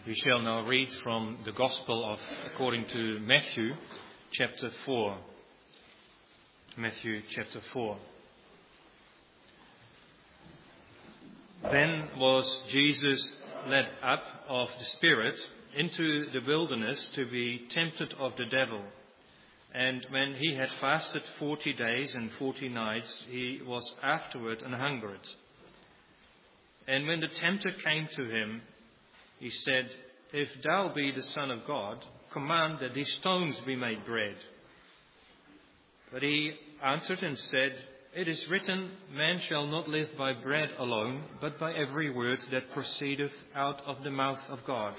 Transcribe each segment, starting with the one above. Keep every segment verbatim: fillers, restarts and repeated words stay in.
We shall now read from the Gospel of according to Matthew, chapter four. Matthew chapter four. Then was Jesus led up of the Spirit into the wilderness to be tempted of the devil. And when he had fasted forty days and forty nights, he was afterward an hungered. And when the tempter came to him, he said, If thou be the Son of God, command that these stones be made bread. But he answered and said, It is written, Man shall not live by bread alone, but by every word that proceedeth out of the mouth of God.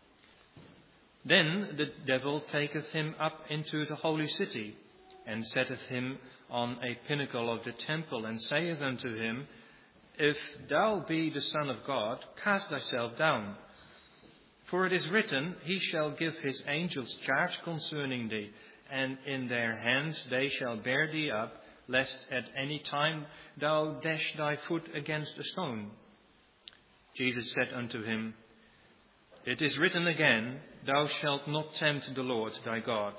Then the devil taketh him up into the holy city, and setteth him on a pinnacle of the temple, and saith unto him, If thou be the Son of God, cast thyself down. For it is written, He shall give his angels charge concerning thee, and in their hands they shall bear thee up, lest at any time thou dash thy foot against a stone. Jesus said unto him, It is written again, Thou shalt not tempt the Lord thy God.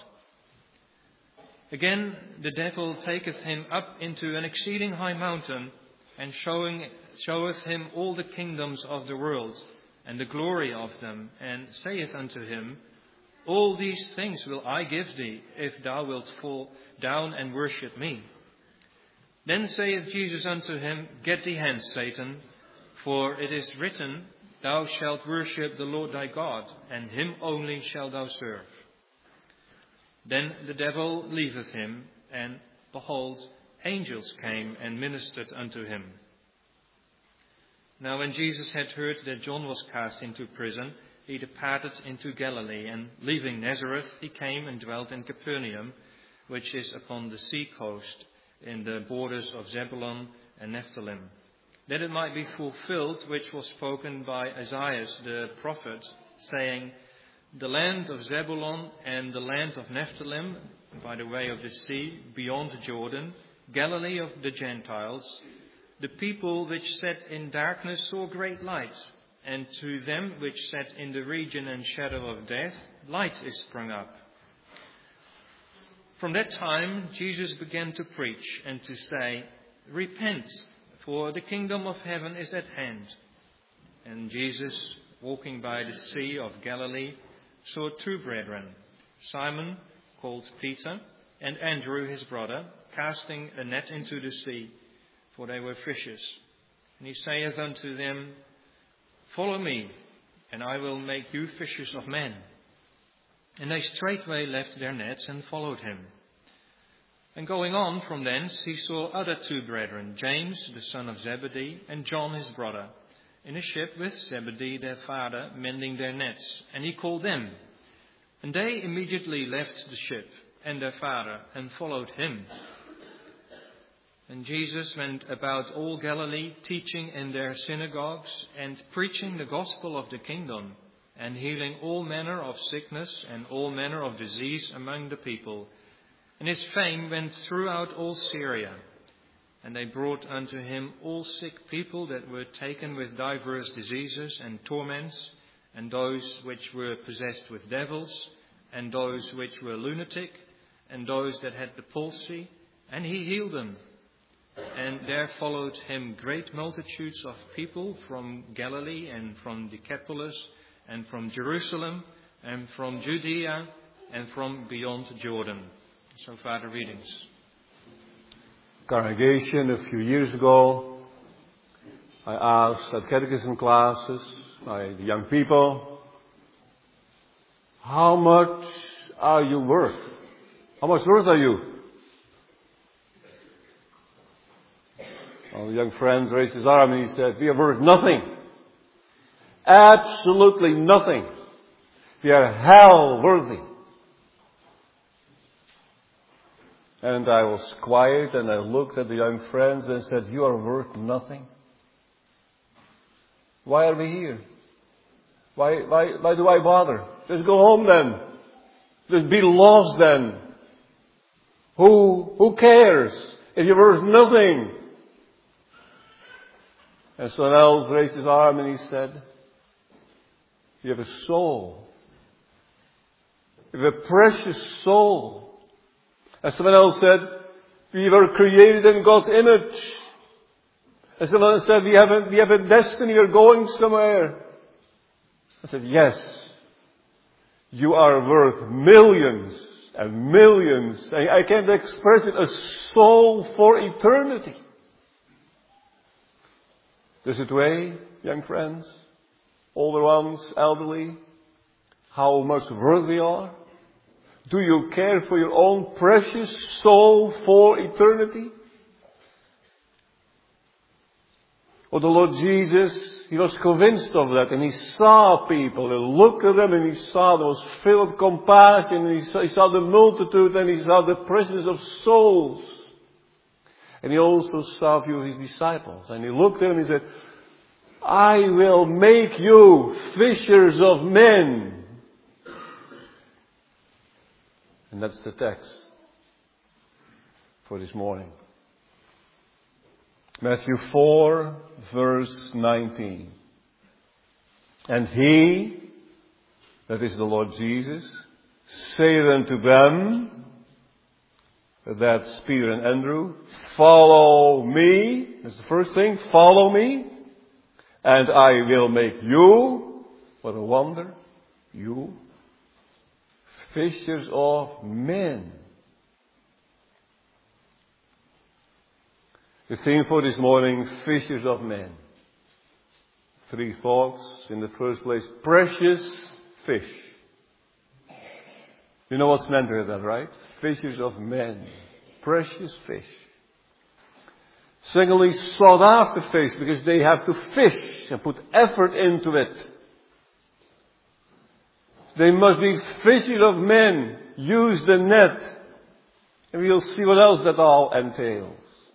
Again the devil taketh him up into an exceeding high mountain, and showing, showeth him all the kingdoms of the world, and the glory of them, and saith unto him, All these things will I give thee, if thou wilt fall down and worship me. Then saith Jesus unto him, Get thee hence, Satan, for it is written, Thou shalt worship the Lord thy God, and him only shalt thou serve. Then the devil leaveth him, and behold, angels came and ministered unto him. Now when Jesus had heard that John was cast into prison, he departed into Galilee, and leaving Nazareth, he came and dwelt in Capernaum, which is upon the sea coast, in the borders of Zebulun and Nephthalim, that it might be fulfilled which was spoken by Isaiah the prophet, saying, The land of Zebulun and the land of Nephthalim, by the way of the sea, beyond Jordan, Galilee of the Gentiles, the people which sat in darkness saw great light, and to them which sat in the region and shadow of death, light is sprung up. From that time Jesus began to preach and to say, Repent, for the kingdom of heaven is at hand. And Jesus, walking by the sea of Galilee, saw two brethren, Simon, called Peter, and Andrew his brother, casting a net into the sea, for they were fishers. And he saith unto them, Follow me, and I will make you fishers of men. And they straightway left their nets and followed him. And going on from thence, he saw other two brethren, James the son of Zebedee, and John his brother, in a ship with Zebedee their father, mending their nets. And he called them. And they immediately left the ship and their father, and followed him. And Jesus went about all Galilee, teaching in their synagogues, and preaching the gospel of the kingdom, and healing all manner of sickness and all manner of disease among the people. And his fame went throughout all Syria. And they brought unto him all sick people that were taken with divers diseases and torments, and those which were possessed with devils, and those which were lunatic, and those that had the palsy, and he healed them. And there followed him great multitudes of people from Galilee and from Decapolis and from Jerusalem and from Judea and from beyond Jordan. So far the readings. Congregation, a few years ago, I asked at catechism classes by the young people, how much are you worth? How much worth are you? Well, the young friend raised his arm and he said, we are worth nothing. Absolutely nothing. We are hell worthy. And I was quiet and I looked at the young friends and said, you are worth nothing. Why are we here? Why, why, why do I bother? Just go home then. Just be lost then. Who, who cares if you're worth nothing? And someone else raised his arm and he said, You have a soul. You have a precious soul. As someone else said, we were created in God's image. As someone else said, we have a, we have a destiny, we're going somewhere. I said, yes. You are worth millions and millions. I, I can't express it. A soul for eternity. Does it weigh, young friends? Older ones, elderly? How much worth we are? Do you care for your own precious soul for eternity? Well, the Lord Jesus, He was convinced of that, and He saw people, and looked at them, and He saw them, was filled with compassion, and He saw, he saw the multitude, and He saw the presence of souls. And He also saw a few of His disciples, and He looked at them and He said, I will make you fishers of men. And that's the text for this morning. Matthew four, verse nineteen. And He, that is the Lord Jesus, saith unto them, that's Peter and Andrew, follow me. That's the first thing, follow me. And I will make you, what a wonder, you, fishers of men. The theme for this morning, fishers of men. Three thoughts. In the first place, precious fish. You know what's meant with that, right? Fishers of men. Precious fish. Secondly, sought after fish, because they have to fish and put effort into it. They must be fishers of men. Use the net. And we'll see what else that all entails.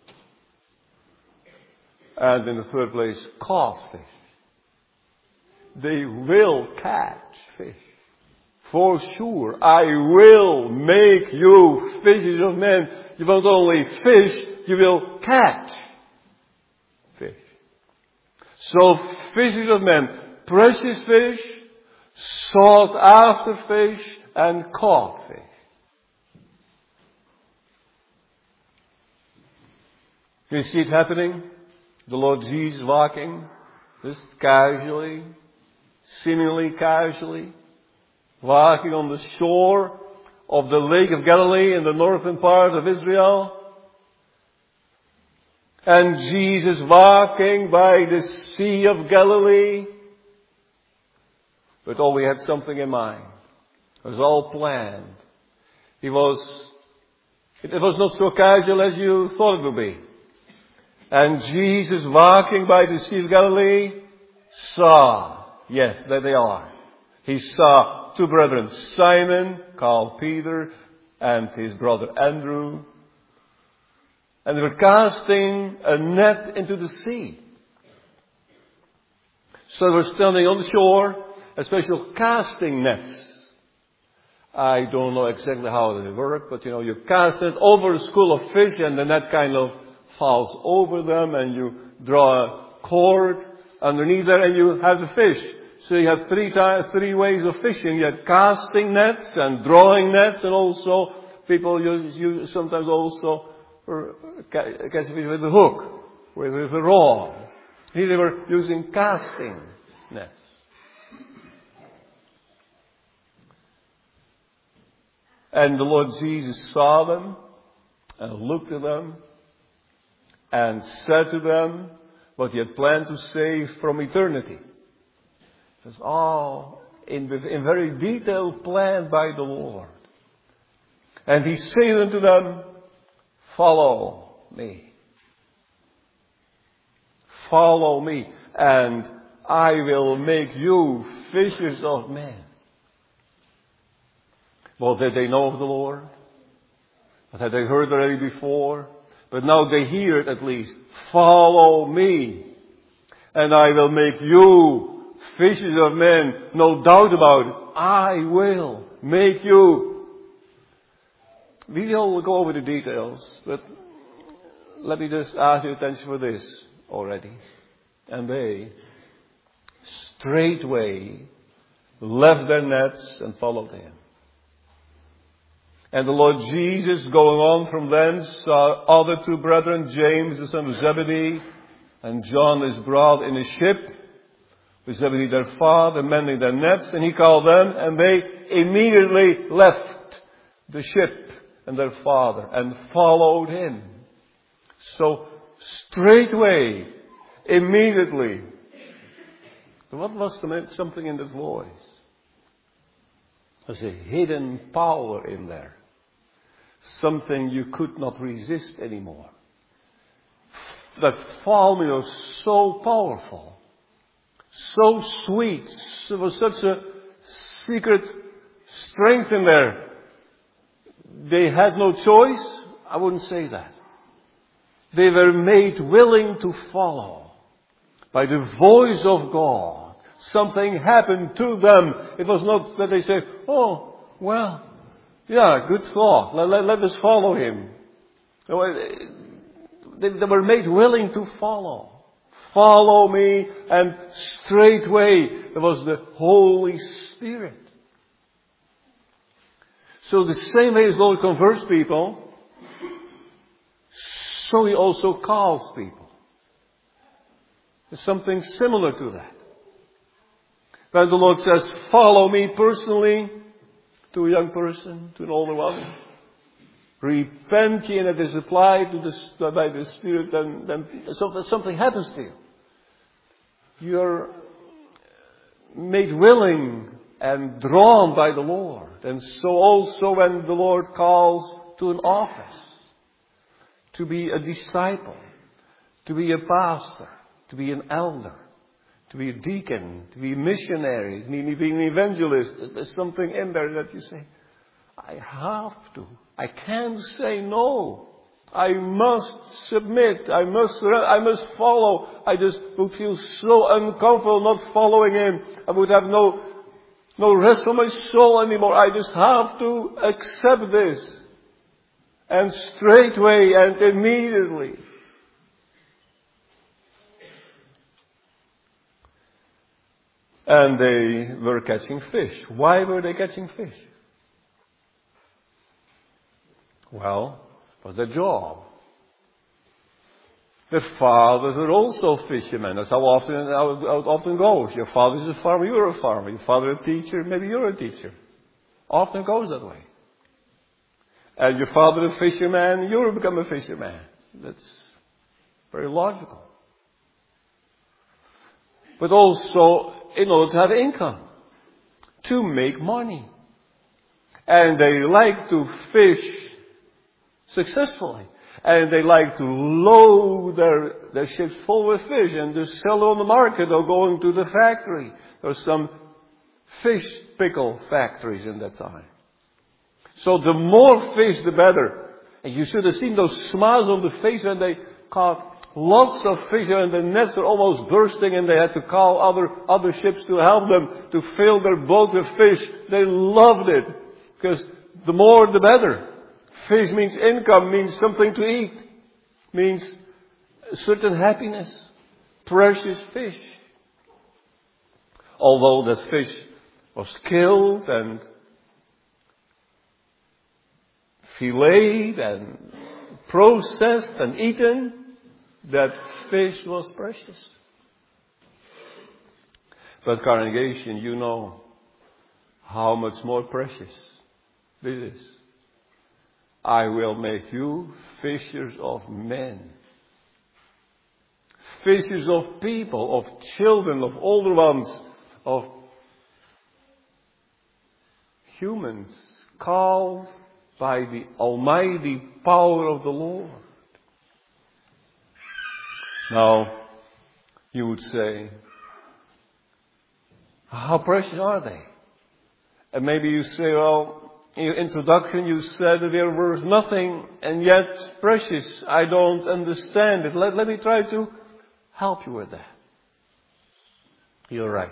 And in the third place, caught fish. They will catch fish. For sure, I will make you fishers of men. You won't only fish, you will catch fish. So, fishers of men, precious fish, sought after fish, and caught fish. You see it happening? The Lord Jesus walking, just casually, seemingly casually, walking on the shore of the Lake of Galilee in the northern part of Israel. And Jesus walking by the Sea of Galilee. But oh, he had something in mind. It was all planned. He was, it was not so casual as you thought it would be. And Jesus walking by the Sea of Galilee saw, yes, there they are. He saw two brethren, Simon, called Peter, and his brother Andrew. And they were casting a net into the sea. So they were standing on the shore, a special casting nets. I don't know exactly how they work, but you know, you cast it over a school of fish and the net kind of falls over them and you draw a cord underneath there and you have the fish. So you have three times, three ways of fishing. You have casting nets and drawing nets, and also people use, use sometimes also catch fish with a hook, with, with a rod. Here they were using casting nets. And the Lord Jesus saw them and looked at them and said to them what he had planned to say from eternity. It was all in, in very detailed plan by the Lord. And he said unto them, follow me. Follow me, and I will make you fishers of men. Well, did they know of the Lord? But had they heard already before? But now they hear it at least. Follow me, and I will make you fishers of men. No doubt about it. I will make you. We will go over the details, but let me just ask your attention for this already. And they straightway left their nets and followed him. And the Lord Jesus, going on from thence, saw other two brethren, James the son of Zebedee, and John his brother, in a ship, with Zebedee their father, mending their nets, and he called them, and they immediately left the ship and their father, and followed him. So, straightway, immediately, what was the, something in this voice? There's a hidden power in there. Something you could not resist anymore. That following was so powerful. So sweet. There was such a secret strength in there. They had no choice. I wouldn't say that. They were made willing to follow by the voice of God. Something happened to them. It was not that they said, oh, well, yeah, good thought. Let, let, let us follow him. They, they were made willing to follow. Follow me, and straightway there was the Holy Spirit. So the same way as Lord converts people, so he also calls people. There's something similar to that. When the Lord says, follow me personally, to a young person, to an older one, repent ye, and it is applied to the, by the Spirit, then, then something happens to you. You're made willing and drawn by the Lord. And so also when the Lord calls to an office, to be a disciple, to be a pastor, to be an elder, to be a deacon, to be a missionary, to be an evangelist, there's something in there that you say, I have to. I can't say no. I must submit. I must, I must follow. I just would feel so uncomfortable not following him. I would have no, no rest for my soul anymore. I just have to accept this. And straightway and immediately. And they were catching fish. Why were they catching fish? Well, it was their job. Their fathers are also fishermen. That's how often, how it often goes. Your father is a farmer, you're a farmer. Your father is a teacher, maybe you're a teacher. Often it goes that way. And your father is a fisherman, you'll become a fisherman. That's very logical. But also, in order to have income, to make money. And they like to fish successfully. And they like to load their, their ships full with fish and to sell on the market or going to the factory. There's some fish pickle factories in that time. So the more fish, the better. And you should have seen those smiles on the face when they caught lots of fish, and the nets were almost bursting, and they had to call other, other ships to help them to fill their boats with fish. They loved it. Because the more the better. Fish means income, means something to eat. Means a certain happiness. Precious fish. Although that fish was killed and filleted and processed and eaten, that fish was precious. But congregation, you know how much more precious this is. I will make you fishers of men. Fishers of people, of children, of older ones, of humans, called by the almighty power of the Lord. Now, you would say, how precious are they? And maybe you say, well, in your introduction you said that they're worth nothing and yet precious. I don't understand it. Let, let me try to help you with that. You're right.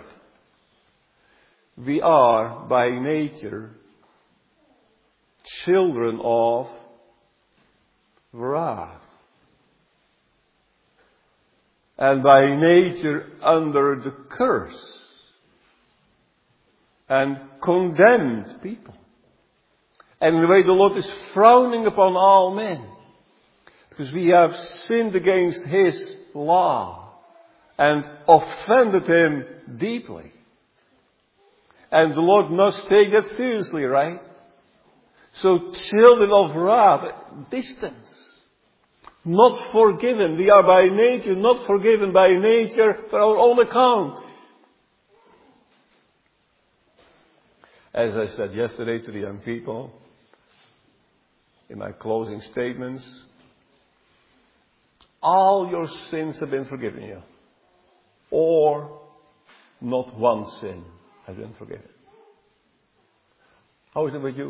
We are by nature children of wrath. And by nature under the curse. and condemned people. And in a way the Lord is frowning upon all men. Because we have sinned against His law and offended Him deeply. And the Lord must take that seriously, right? So children of wrath, distance, not forgiven. We are by nature not forgiven by nature for our own account. As I said yesterday to the young people, in my closing statements, all your sins have been forgiven you. Or not one sin has been forgiven. How is it with you?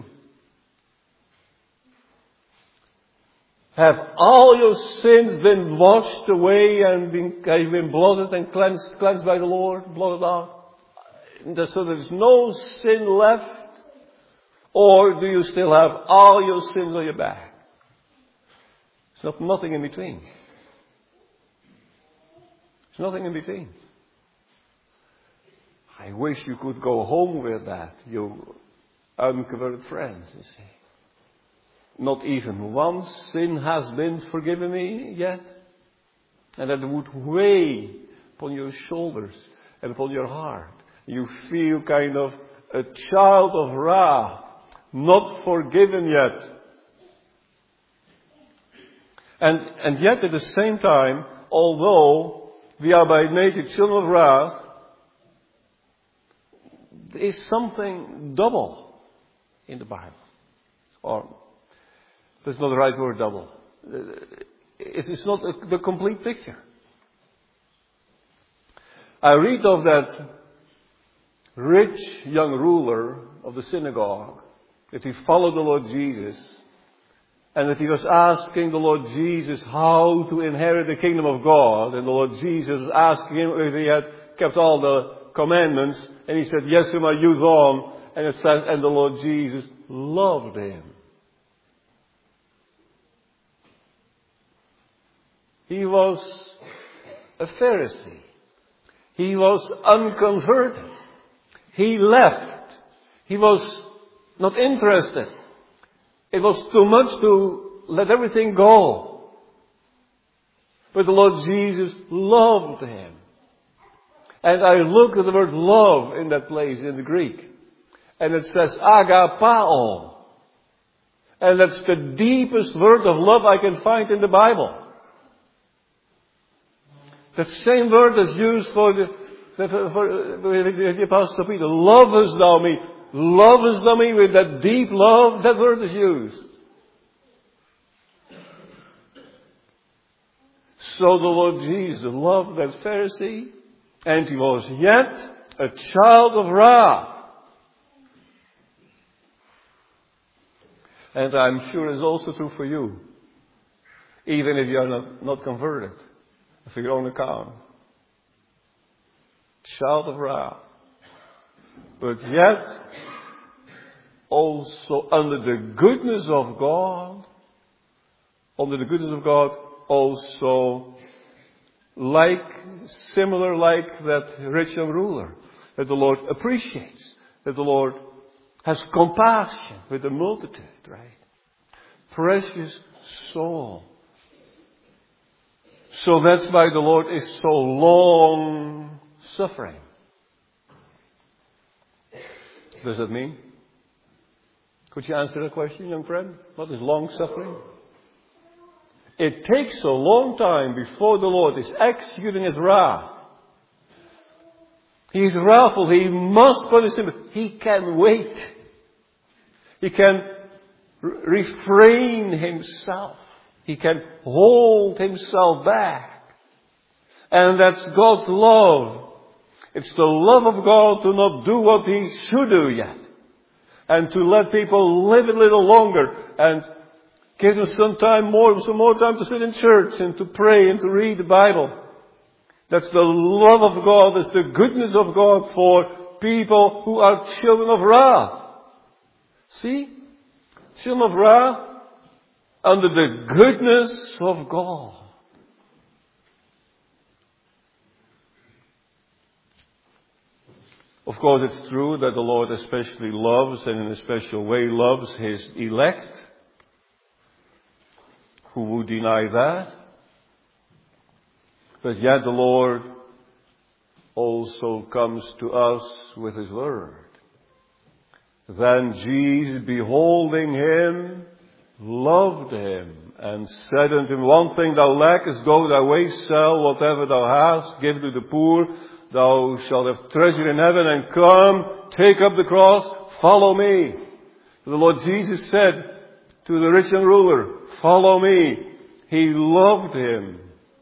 Have all your sins been washed away and been, have been blotted and cleansed, cleansed by the Lord, blotted out? So there's no sin left? Or do you still have all your sins on your back? There's not, nothing in between. There's nothing in between. I wish you could go home with that, you unconverted friends, you see. Not even one sin has been forgiven me yet. And that would weigh upon your shoulders and upon your heart. You feel kind of a child of wrath, not forgiven yet. And, and yet at the same time, although we are by nature children of wrath, there is something double in the Bible. Or, that's not the right word, double. It is not a, the complete picture. I read of that rich young ruler of the synagogue, that he followed the Lord Jesus, and that he was asking the Lord Jesus how to inherit the kingdom of God. And the Lord Jesus was asking him if he had kept all the commandments. And he said, yes, from my youth on. And it says, and the Lord Jesus loved him. He was a Pharisee. He was unconverted. He left. He was not interested. It was too much to let everything go. But the Lord Jesus loved him. And I looked at the word love in that place in the Greek. And it says agapao. And that's the deepest word of love I can find in the Bible. That same word is used for the, for, for the Apostle Peter. Lovest thou me? Lovest thou me with that deep love? That word is used. So the Lord Jesus loved that Pharisee, and he was yet a child of wrath. And I'm sure it's also true for you, even if you are not, not converted, for your own account. Child of wrath. But yet, also under the goodness of God, under the goodness of God, also like, similar like that rich young ruler, that the Lord appreciates, that the Lord has compassion with the multitude, right? Precious soul. So that's why the Lord is so long suffering. What does that mean? Could you answer that question, young friend? What is long suffering? It takes a long time before the Lord is executing His wrath. He is wrathful. He must punish him. He can wait. He can re- refrain himself. He can hold himself back. And that's God's love. It's the love of God to not do what He should do yet. And to let people live a little longer. And give them some time more, some more time to sit in church and to pray and to read the Bible. That's the love of God. That's the goodness of God for people who are children of wrath. See? Children of wrath under the goodness of God. Of course, it's true that the Lord especially loves, and in a special way loves, His elect. Who would deny that? But yet the Lord also comes to us with His word. Then Jesus, beholding him, loved him, and said unto him, One thing thou lackest, go thy way, sell whatever thou hast, give to the poor, thou shalt have treasure in heaven, and come, take up the cross, follow me. The Lord Jesus said to the rich young ruler, follow me. He loved him.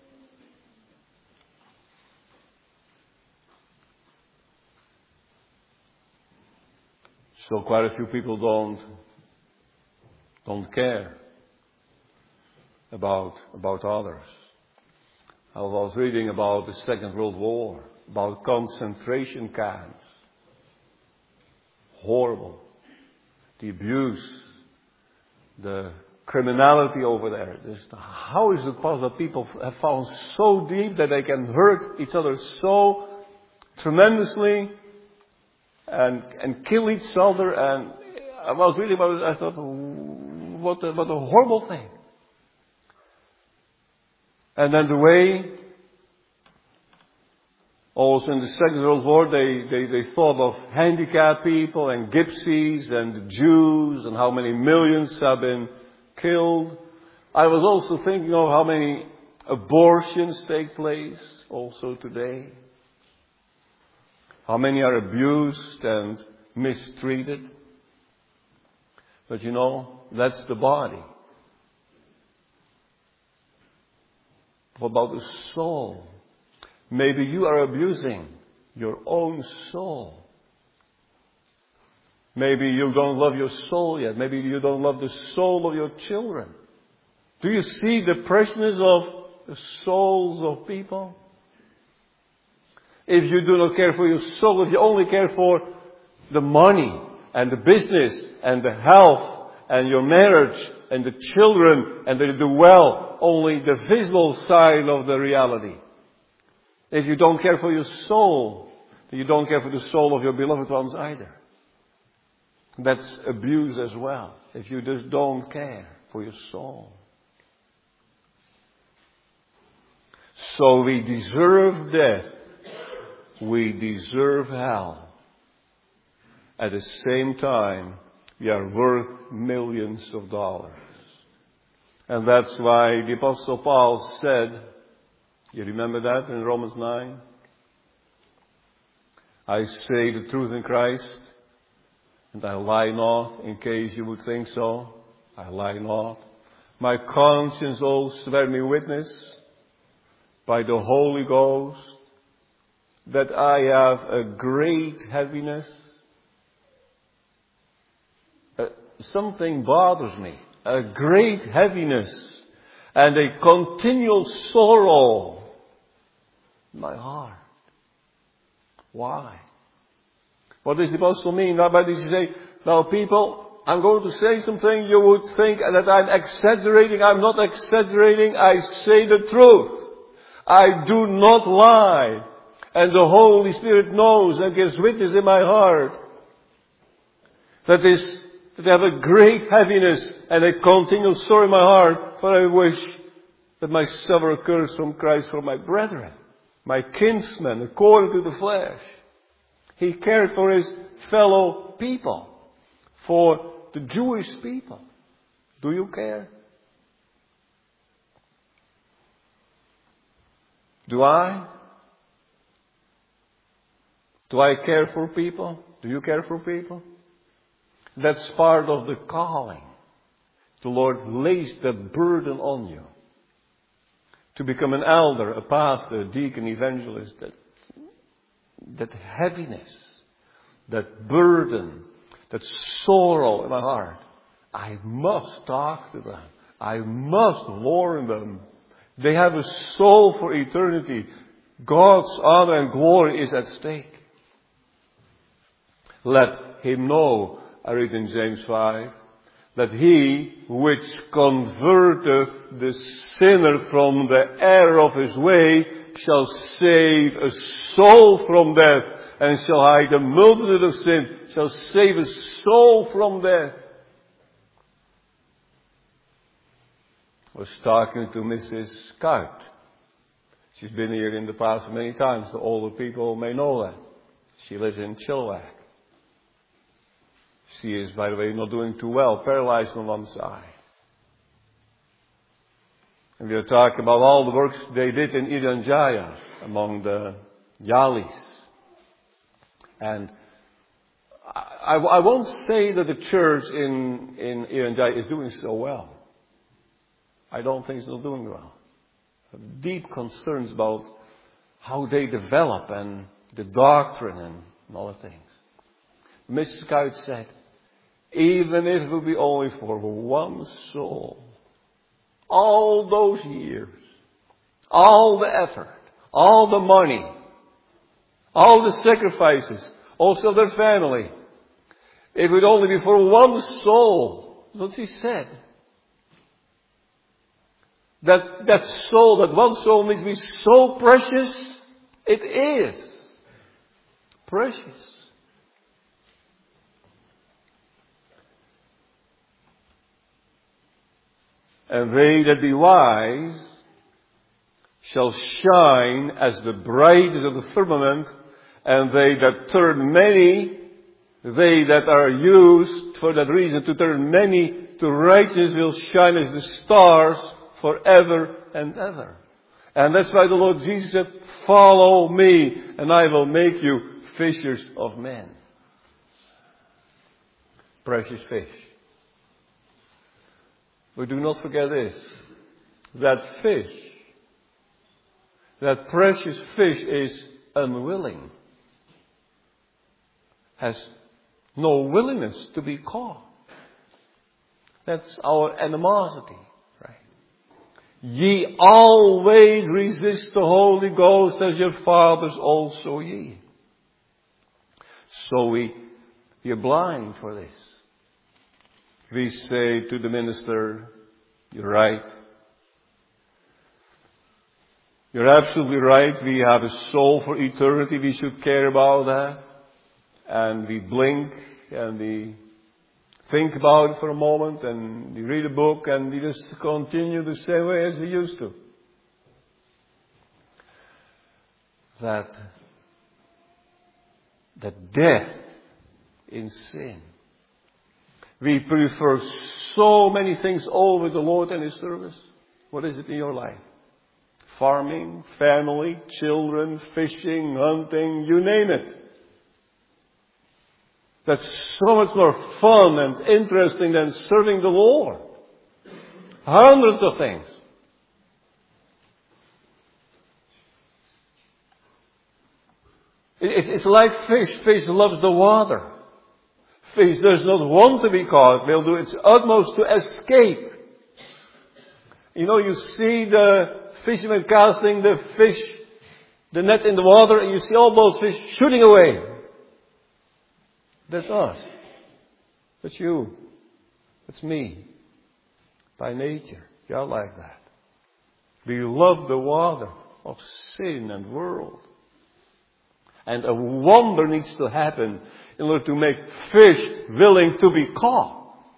So quite a few people don't, don't care about, about others. I was reading about the Second World War, about concentration camps. Horrible. The abuse, the criminality over there. This, how is it possible that people have fallen so deep that they can hurt each other so tremendously and and kill each other? And I was reading about it, I thought, what a, what a horrible thing. And then the way, also in the Second World War, they, they, they thought of handicapped people and gypsies and the Jews and how many millions have been killed. I was also thinking of how many abortions take place also today. How many are abused and mistreated. But you know, that's the body. What about the soul? Maybe you are abusing your own soul. Maybe you don't love your soul yet. Maybe you don't love the soul of your children. Do you see the preciousness of the souls of people? If you do not care for your soul, if you only care for the money and the business and the health and your marriage and the children and the, the well, only the visible side of the reality. If you don't care for your soul, then you don't care for the soul of your beloved ones either. That's abuse as well, if you just don't care for your soul. So we deserve death. We deserve hell. At the same time, we are worth millions of dollars. And that's why the Apostle Paul said, you remember that in Romans nine? I say the truth in Christ, and I lie not, in case you would think so. I lie not. My conscience also bear me witness by the Holy Ghost that I have a great heaviness. Uh, something bothers me. A great heaviness and a continual sorrow in my heart. Why? What does the apostle mean? Now, by this he say, now people, I'm going to say something you would think that I'm exaggerating. I'm not exaggerating. I say the truth. I do not lie. And the Holy Spirit knows and gives witness in my heart that is, that I have a great heaviness and a continual sorrow in my heart, for I wish that my suffer occurs from Christ for my brethren, my kinsmen, according to the flesh. He cared for his fellow people, for the Jewish people. Do you care? Do I? Do I care for people? Do you care for people? That's part of the calling. The Lord lays that burden on you. To become an elder, a pastor, a deacon, evangelist. That, that heaviness, that burden, that sorrow in my heart. I must talk to them. I must warn them. They have a soul for eternity. God's honor and glory is at stake. Let him know, I read in James five, that he which converteth the sinner from the error of his way shall save a soul from death and shall hide the multitude of sin, shall save a soul from death. I was talking to Missus Scout. She's been here in the past many times. The older people may know that. She lives in Chilliwack. She is, by the way, not doing too well, paralyzed on one side. And we are talking about all the works they did in Irian Jaya among the Yalis. And I, I won't say that the church in, in Irian Jaya is doing so well. I don't think it's not doing well. I have deep concerns about how they develop and the doctrine and, and other things. Missus Scout said, even if it will be only for one soul, all those years, all the effort, all the money, all the sacrifices, also their family, it would only be for one soul. That's what she said. That, that soul, that one soul needs to be so precious. It is precious. And they that be wise shall shine as the brightness of the firmament, and they that turn many, they that are used for that reason to turn many to righteousness will shine as the stars forever and ever. And that's why the Lord Jesus said, follow me and I will make you fishers of men. Precious fish. But do not forget this, that fish, that precious fish is unwilling, has no willingness to be caught. That's our animosity. Ye always resist the Holy Ghost as your fathers also ye. So we, we are blind for this. We say to the minister, you're right. You're absolutely right. We have a soul for eternity. We should care about that. And we blink and we think about it for a moment and we read a book and we just continue the same way as we used to. That, that death in sin. We prefer so many things over the Lord and His service. What is it in your life? Farming, family, children, fishing, hunting, you name it. That's so much more fun and interesting than serving the Lord. Hundreds of things. It's like fish. Fish loves the water. Fish does not want to be caught. Will do its utmost to escape. You know, you see the fishermen casting the fish, the net in the water, and you see all those fish shooting away. That's us. That's you. That's me. By nature, we are like that. We love the water of sin and world. And a wonder needs to happen in order to make fish willing to be caught.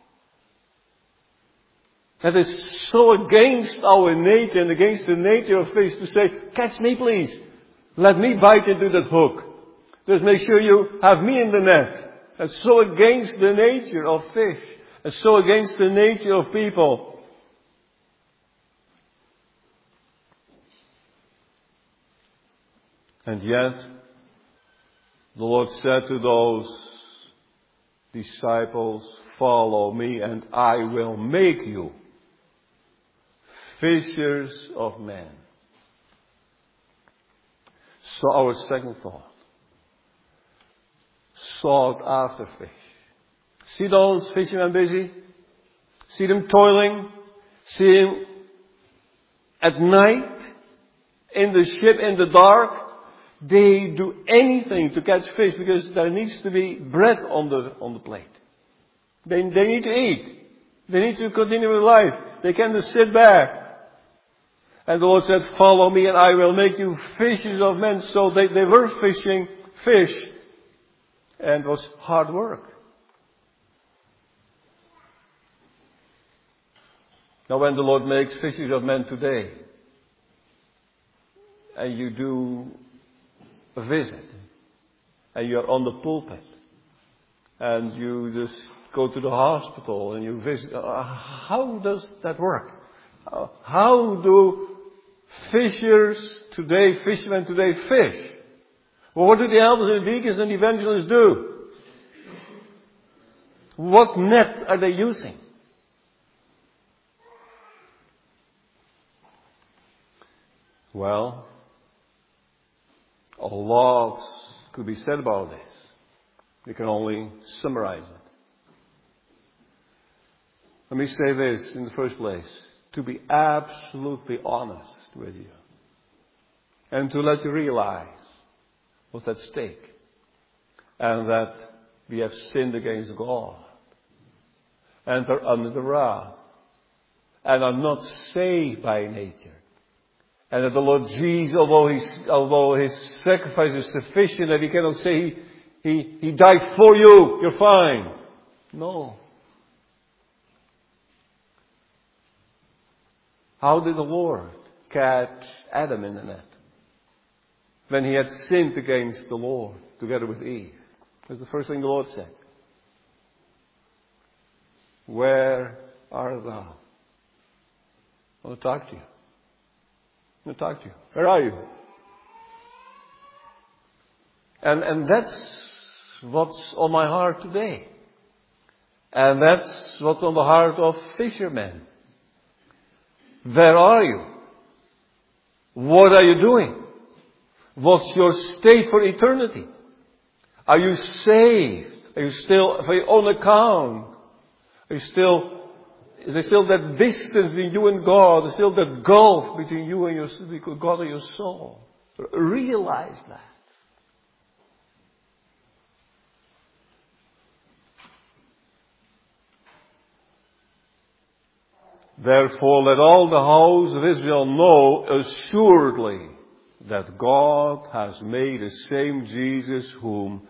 That is so against our nature and against the nature of fish to say, catch me please. Let me bite into that hook. Just make sure you have me in the net. That's so against the nature of fish. It's so against the nature of people. And yet, the Lord said to those disciples, follow me and I will make you fishers of men. So our second thought. Sought after fish. See those fishermen busy? See them toiling? See them at night in the ship in the dark? They do anything to catch fish because there needs to be bread on the on the plate. They they need to eat. They need to continue with life. They can't just sit back. And the Lord said, follow me and I will make you fishers of men. So they, they were fishing fish And it was hard work. Now when the Lord makes fishers of men today, and you do a visit, and you're on the pulpit, and you just go to the hospital and you visit, uh, how does that work? How, how do fishers today, fishermen today fish? Well, what do the elders and deacons and evangelists do? What net are they using? Well, a lot could be said about this. We can only summarize it. Let me say this in the first place. To be absolutely honest with you. And to let you realize what's at stake. And that we have sinned against God. And are under the wrath. And are not saved by nature. And that the Lord Jesus, although his, although his sacrifice is sufficient, that he cannot say he, he, he died for you, you're fine. No. How did the Lord catch Adam in the net? When he had sinned against the Lord together with Eve. That's the first thing the Lord said. Where art thou? I want to talk to you. I want to talk to you. Where are you? And, and that's what's on my heart today. And that's what's on the heart of fishermen. Where are you? What are you doing? What's your state for eternity? Are you saved? Are you still, for your own account? Are you still, is there still that distance between you and God? There's still that gulf between you and your, God and your soul? Realize that. Therefore, let all the house of Israel know assuredly that God has made the same Jesus whom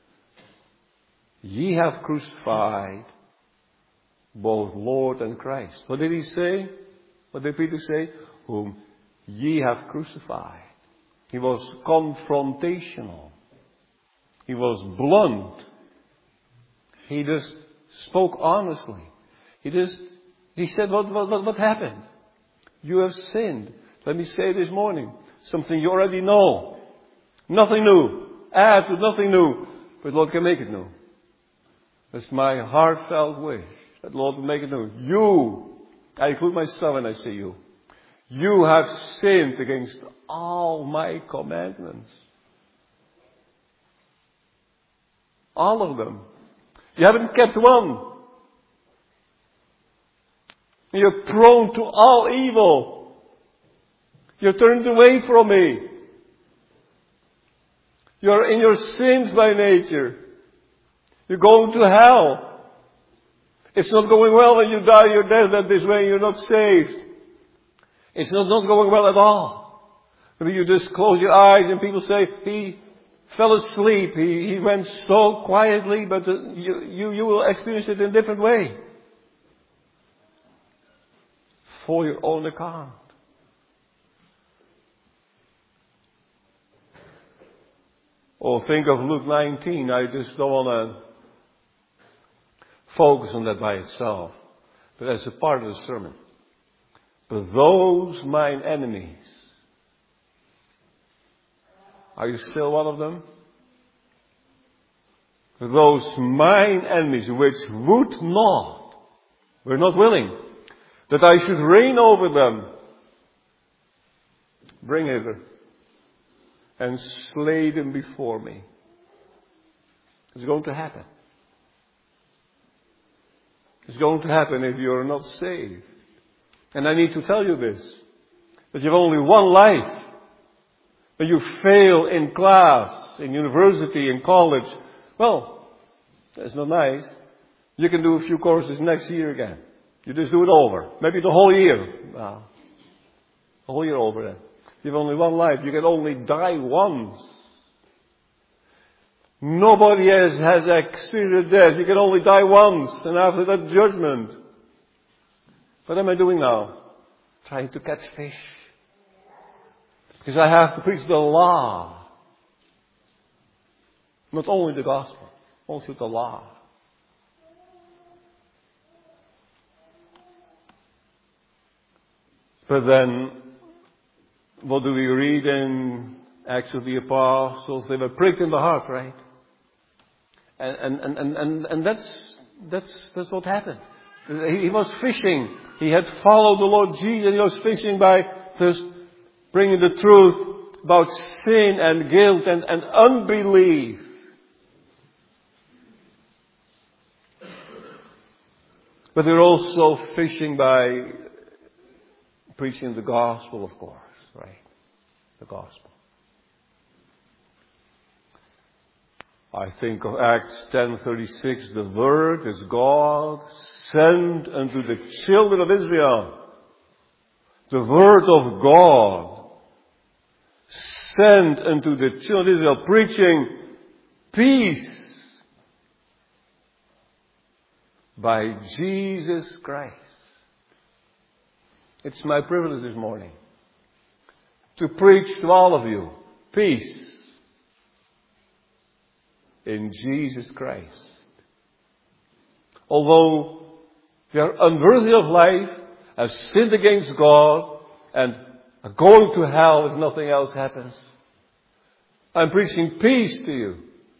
ye have crucified, both Lord and Christ. What did he say? What did Peter say? Whom ye have crucified. He was confrontational. He was blunt. He just spoke honestly. He just He said, what, what, what happened? You have sinned. Let me say this morning, something you already know. Nothing new. Add to nothing new. But Lord can make it new. That's my heartfelt wish. That Lord will make it new. You, I include myself when I say you. You have sinned against all my commandments. All of them. You haven't kept one. You're prone to all evil. You're turned away from me. You're in your sins by nature. You're going to hell. It's not going well when you die your death that this way you're not saved. It's not, not going well at all. Maybe you just close your eyes and people say, he fell asleep. He, he went so quietly, but uh, you, you, you will experience it in a different way. For your own account. Or think of Luke nineteen. I just don't want to focus on that by itself, but as a part of the sermon. But those mine enemies, are you still one of them? For those mine enemies which would not, were not willing, that I should reign over them. Bring hither and slay them before me. It's going to happen. It's going to happen if you're not saved. And I need to tell you this, that you have only one life. When you fail in class, in university, in college, well, that's not nice. You can do a few courses next year again. You just do it over. Maybe the whole year. Wow. The whole year over then. You have only one life. You can only die once. Nobody has, has experienced death. You can only die once, and after that, judgment. What am I doing now? Trying to catch fish. Because I have to preach the law. Not only the gospel, also the law. But then, what do we read in Acts of the Apostles? They were pricked in the heart, right? And, and, and, and, and that's, that's, that's what happened. He, he was fishing. He had followed the Lord Jesus, and he was fishing by just bringing the truth about sin and guilt and, and unbelief. But they're also fishing by preaching the gospel, of course, right? The gospel. I think of Acts ten thirty-six, the word is God sent unto the children of Israel. The word of God sent unto the children of Israel, preaching peace by Jesus Christ. It's my privilege this morning to preach to all of you peace in Jesus Christ. Although we are unworthy of life, have sinned against God, and are going to hell if nothing else happens, I'm preaching peace to you.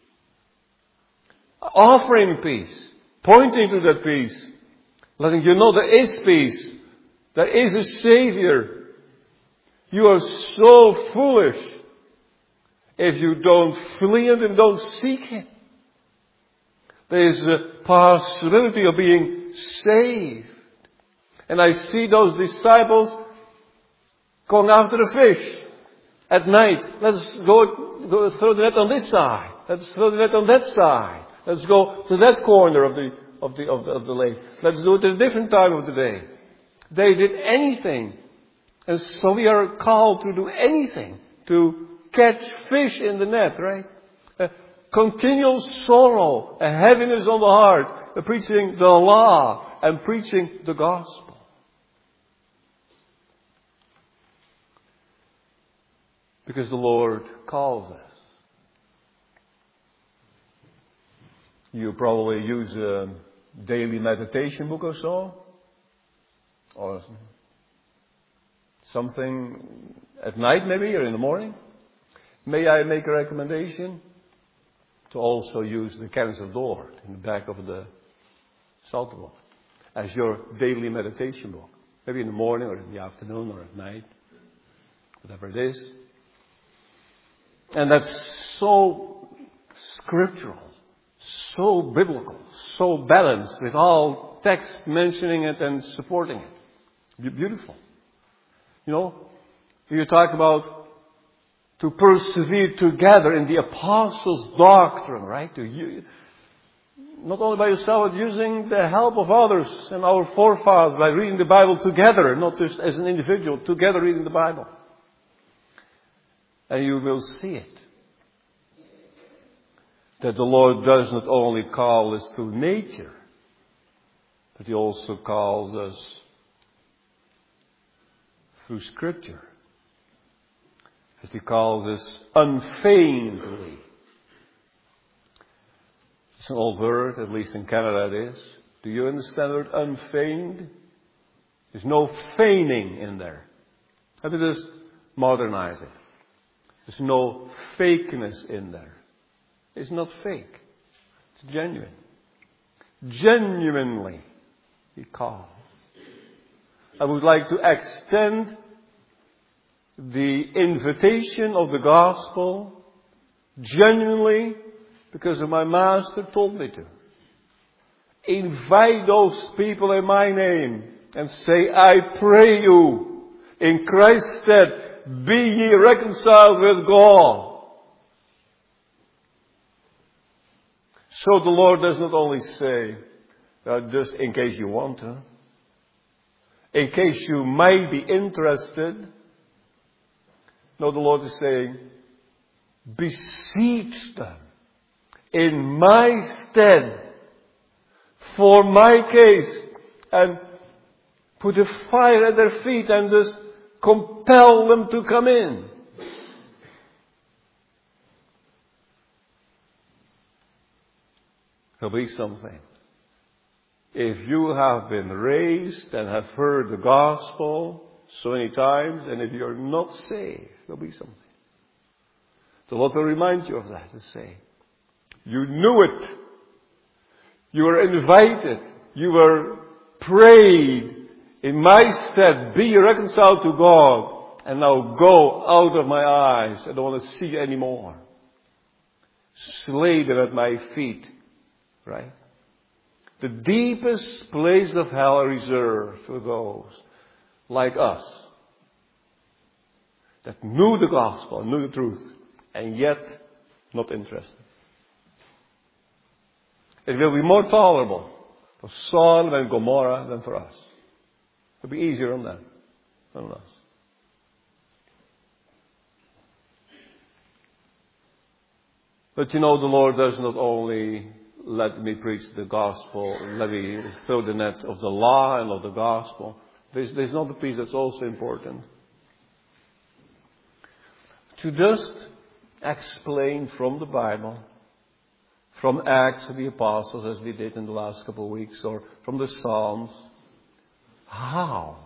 Offering peace. Pointing to that peace. Letting you know there is peace. There is a Savior. You are so foolish if you don't flee Him and don't seek Him. There is a possibility of being saved. And I see those disciples going after the fish at night. Let's go, go throw the net on this side. Let's throw the net on that side. Let's go to that corner of the of the of the, of the lake. Let's do it at a different time of the day. They did anything. And so we are called to do anything. To catch fish in the net, right? A continual sorrow, a heaviness on the heart, a preaching the law and preaching the gospel. Because the Lord calls us. You probably use a daily meditation book or so. Or something at night maybe, or in the morning. May I make a recommendation to also use the Canons of the Lord in the back of the Psalter book as your daily meditation book. Maybe in the morning or in the afternoon or at night. Whatever it is. And that's so scriptural, so biblical, so balanced with all text mentioning it and supporting it. Beautiful. You know, you talk about to persevere together in the apostles' doctrine, right? To you, not only by yourself, but using the help of others and our forefathers by reading the Bible together, not just as an individual, together reading the Bible. And you will see it. That the Lord does not only call us through nature, but He also calls us through Scripture. As He calls us unfeignedly. It's an old word, at least in Canada it is. Do you understand the word unfeigned? There's no feigning in there. Let me just modernize it. There's no fakeness in there. It's not fake. It's genuine. Genuinely, He calls. I would like to extend the invitation of the gospel genuinely because my Master told me to. Invite those people in my name and say, I pray you in Christ's stead, be ye reconciled with God. So the Lord does not only say, uh, just in case you want to, in case you might be interested. No, the Lord is saying, beseech them. in my stead, for my case, and put a fire at their feet and just compel them to come in. There'll be something. If you have been raised and have heard the gospel so many times, and if you're not saved, there'll be something. The Lord will remind you of that and say, you knew it. You were invited. You were prayed in my stead. Be reconciled to God. And now go out of my eyes. I don't want to see you anymore. Slay them at my feet. Right? The deepest place of hell reserved for those like us that knew the gospel, knew the truth, and yet not interested. It will be more tolerable for Sodom and Gomorrah than for us. It will be easier on them than on us. But you know, the Lord does not only let me preach the gospel, let me throw the net of the law and of the gospel. There's, there's another piece that's also important. To just explain from the Bible, from Acts of the Apostles, as we did in the last couple of weeks, or from the Psalms, how?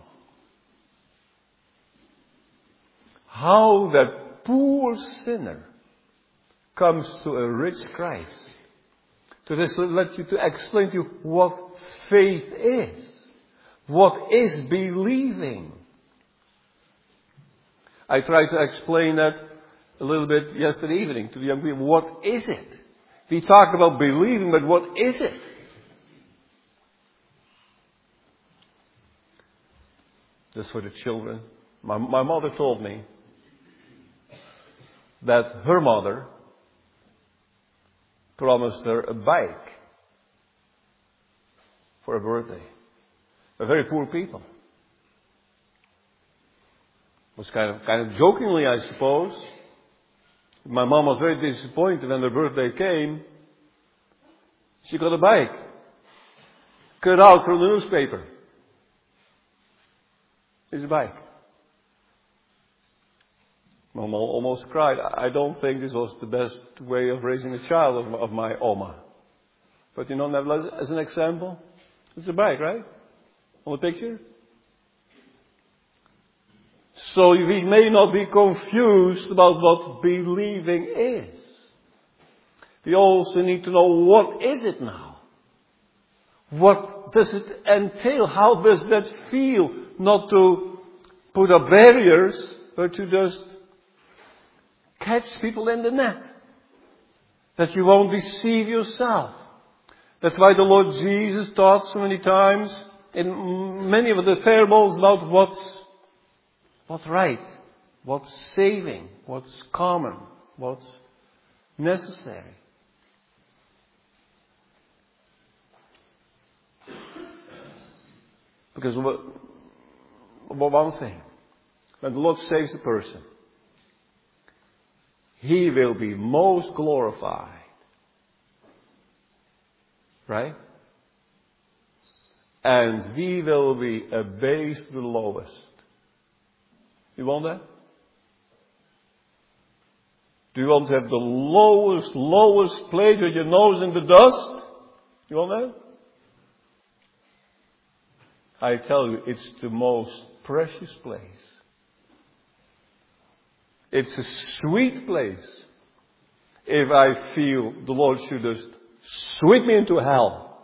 How that poor sinner comes to a rich Christ. To this let you to explain to you what faith is. What is believing? I tried to explain that a little bit yesterday evening to the young people. What is it? We talked about believing, but what is it? Just for the children. My, my mother told me that her mother promised her a bike for her birthday. They're very poor people. It was kind of, kind of jokingly, I suppose. My mom was very disappointed when her birthday came. She got a bike. Cut out from the newspaper. It's a bike. Mom almost cried. I don't think this was the best way of raising a child of, of my Oma. But you know, nevertheless, as an example, it's a bike, right? On the picture? So we may not be confused about what believing is. We also need to know, what is it now? What does it entail? How does that feel? Not to put up barriers, but to just catch people in the net. That you won't deceive yourself. That's why the Lord Jesus taught so many times in many of the parables about what's, what's right, what's saving, what's common, what's necessary. Because what, one thing, when the Lord saves a person, He will be most glorified. Right? And we will be abased to the lowest. You want that? Do you want to have the lowest, lowest place with your nose in the dust? You want that? I tell you, it's the most precious place. It's a sweet place. If I feel the Lord should just sweep me into hell.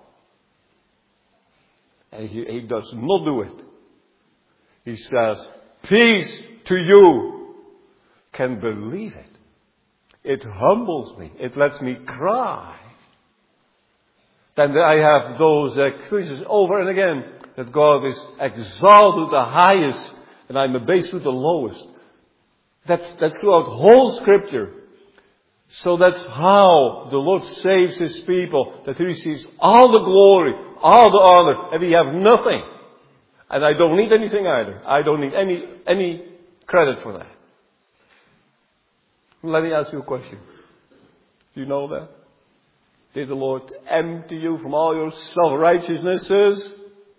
And he, he does not do it. He says, peace to you. Can believe it. It humbles me. It lets me cry. Then I have those experiences over and again. That God is exalted to the highest. And I'm abased to the lowest. That's, that's throughout whole Scripture. So that's how the Lord saves His people. That He receives all the glory, all the honor, and we have nothing. And I don't need anything either. I don't need any, any credit for that. Let me ask you a question. Do you know that? Did the Lord empty you from all your self-righteousnesses?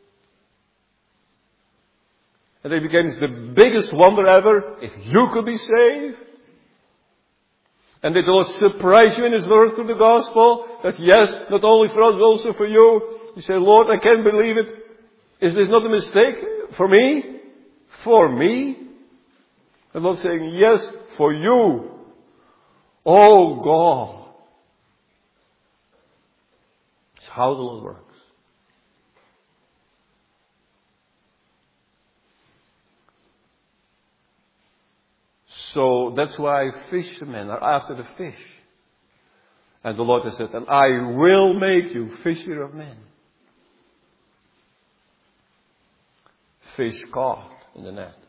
And it becomes the biggest wonder ever, if you could be saved. And did the Lord surprise you in His word through the gospel? That yes, not only for us, but also for you. You say, Lord, I can't believe it. Is this not a mistake for me? For me? And the Lord saying, yes, for you. Oh God. It's how the Lord works. So that's why fishermen are after the fish. And the Lord has said, and I will make you fisher of men. Fish caught in the net.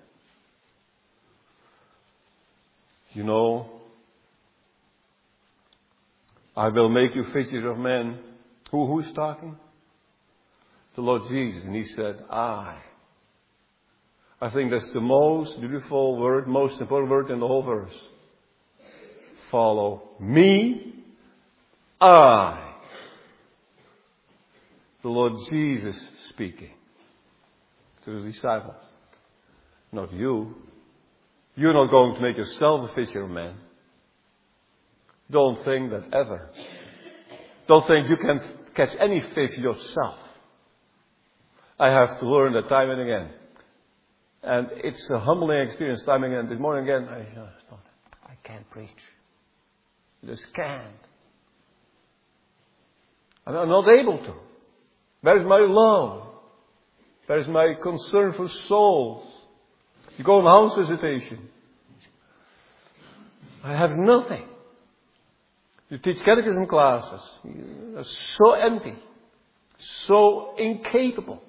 You know, I will make you fisher of men. Who, who's talking? The Lord Jesus. And He said, I. I think that's the most beautiful word, most important word in the whole verse. Follow me, I. The Lord Jesus speaking to the disciples. Not you. You're not going to make yourself a fisher of men. Don't think that ever. Don't think you can catch any fish yourself. I have to learn that time and again. And it's a humbling experience time and again. This morning again, I just thought, I can't preach. I just can't. I'm not able to. Where is my love? Where is my concern for souls? You go on house visitation. I have nothing. You teach catechism classes. You're so empty. So incapable.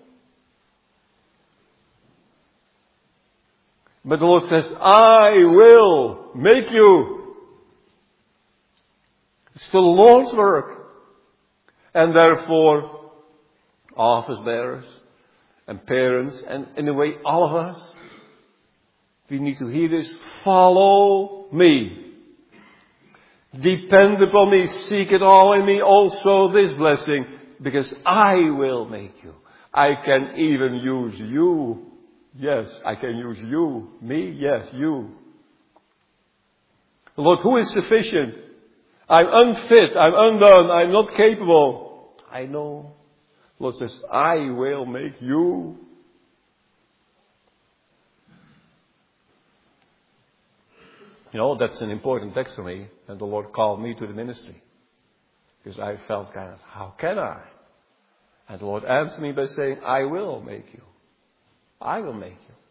But the Lord says, I will make you. It's the Lord's work. And therefore, office bearers and parents, and in a way all of us, we need to hear this. Follow me. Depend upon me. Seek it all in me. Also this blessing. Because I will make you. I can even use you. Yes, I can use you. Me? Yes, you. Lord, who is sufficient? I'm unfit. I'm undone. I'm not capable. I know. Lord says, I will make you. You know, that's an important text for me. And the Lord called me to the ministry. Because I felt kind of, how can I? And the Lord answered me by saying, I will make you. I will make you.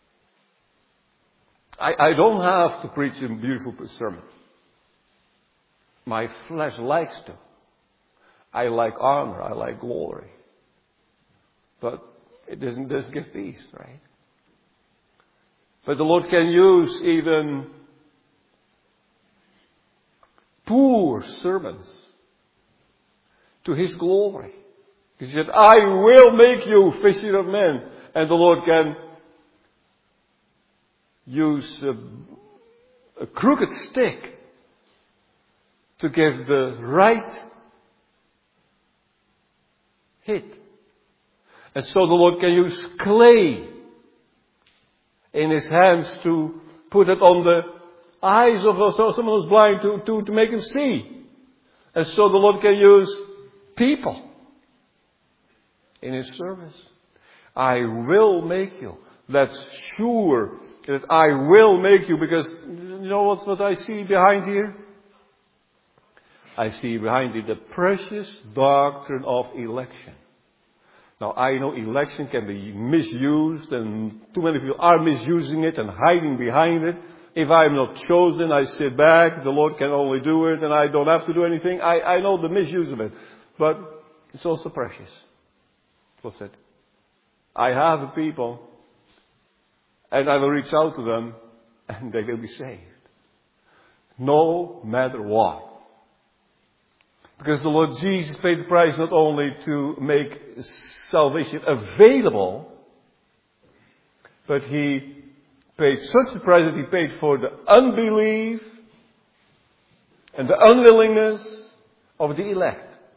I, I don't have to preach a beautiful sermon. My flesh likes to. I like honor. I like glory. But it doesn't, doesn't give peace, right? But the Lord can use even poor sermons to His glory. He said, I will make you fisher of men. And the Lord can use a, a crooked stick to give the right hit. And so the Lord can use clay in His hands to put it on the eyes of someone who's blind to, to, to make him see. And so the Lord can use people in His service. I will make you. That's sure that I will make you, because you know what, what I see behind here? I see behind it the precious doctrine of election. Now I know election can be misused, and too many people are misusing it and hiding behind it. If I'm not chosen, I sit back, the Lord can only do it, and I don't have to do anything. I, I know the misuse of it. But it's also precious. What's it? I have a people, and I will reach out to them, and they will be saved. No matter what. Because the Lord Jesus paid the price not only to make salvation available, but He paid such a price that He paid for the unbelief and the unwillingness of the elect.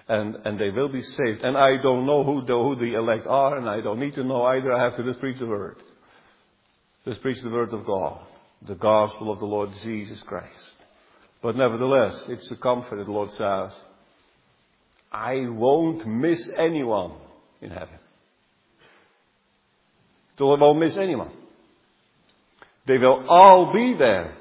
And, and they will be saved. And I don't know who the, who the elect are, and I don't need to know either. I have to just preach the word. Just preach the word of God. The gospel of the Lord Jesus Christ. But nevertheless, it's a comfort that the Lord says, I won't miss anyone in heaven. The Lord won't miss anyone. They will all be there.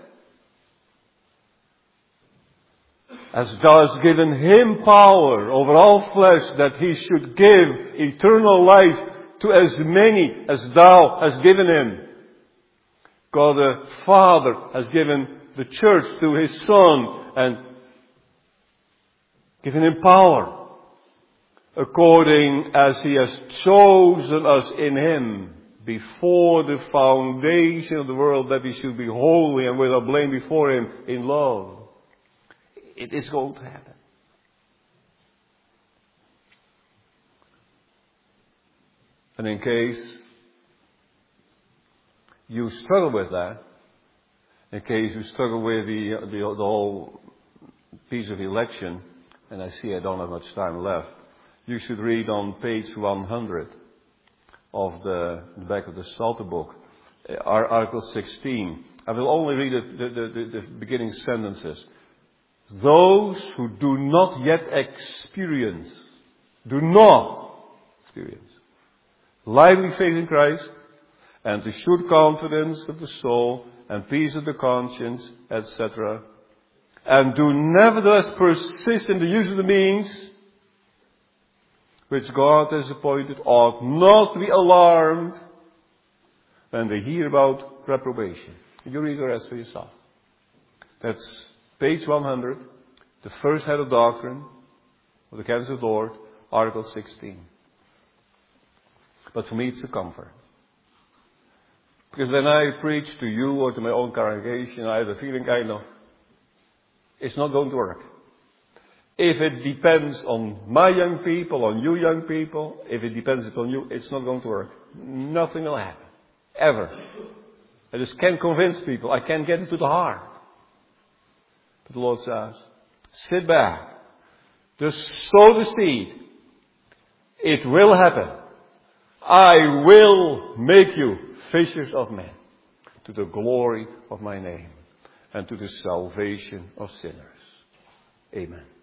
As God has given him power over all flesh, that he should give eternal life to as many as thou hast given him. God the Father has given the church to his Son and given him power, according as he has chosen us in him before the foundation of the world, that we should be holy and without blame before him in love. It is going to happen. And in case you struggle with that, in case you struggle with the, the, the whole piece of election, and I see I don't have much time left, you should read on page one hundred of the, the back of the Psalter book, uh, Article sixteen. I will only read the, the, the, the beginning sentences. Those who do not yet experience, do not experience lively faith in Christ and assured confidence of the soul and peace of the conscience, et cetera, and do nevertheless persist in the use of the means which God has appointed, ought not to be alarmed when they hear about reprobation. You read the rest for yourself. That's page one hundred, the first head of doctrine of the Council of the Lord, Article sixteen. But for me it's a comfort. Because when I preach to you or to my own congregation, I have a feeling kind of, it's not going to work. If it depends on my young people, on you young people, if it depends upon you, it's not going to work. Nothing will happen. Ever. I just can't convince people. I can't get into the heart. But the Lord says, sit back. Just sow the seed. It will happen. I will make you fishers of men, to the glory of my name and to the salvation of sinners. Amen.